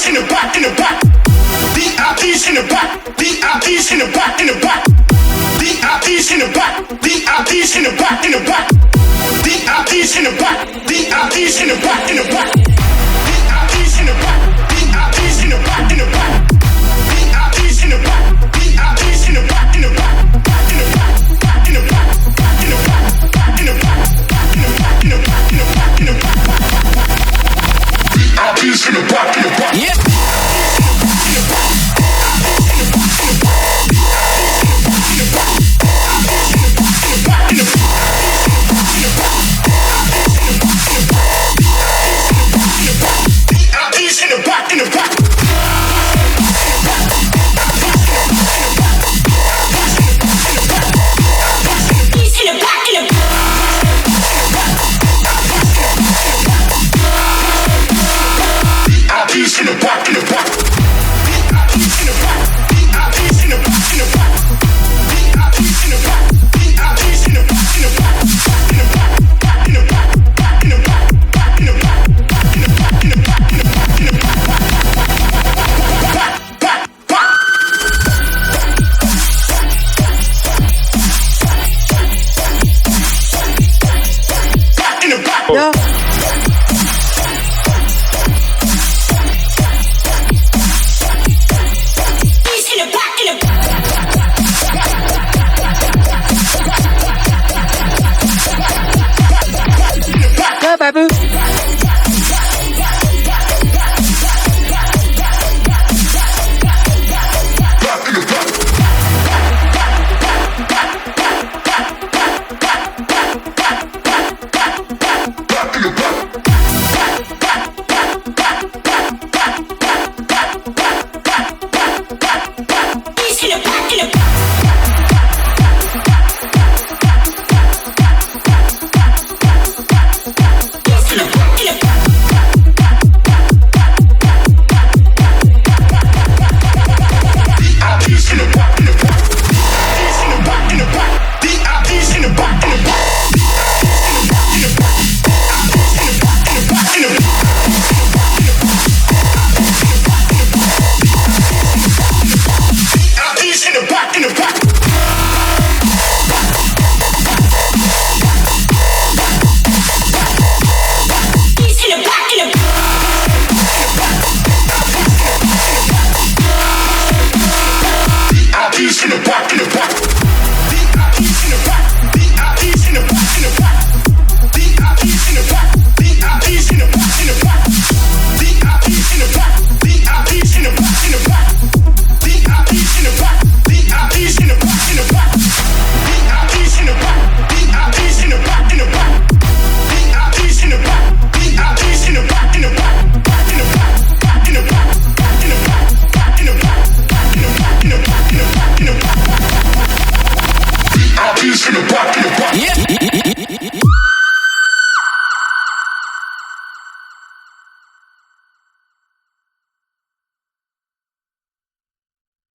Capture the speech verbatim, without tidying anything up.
in the back, in the back. V I Ps in the back, V I Ps in the back, in the back. V I Ps in the back, V I Ps in the back, in the back. V I Ps in the back, V I Ps in the back, in the back. V I Ps in the back, V I Ps in the back, in the back. V I Ps in the back, V I Ps in the back, in the back. In the back, in the back, in the back, in the back, in the back, in the back, in the back, in the back. V I Ps in the back, in the back. Yeah. In the back.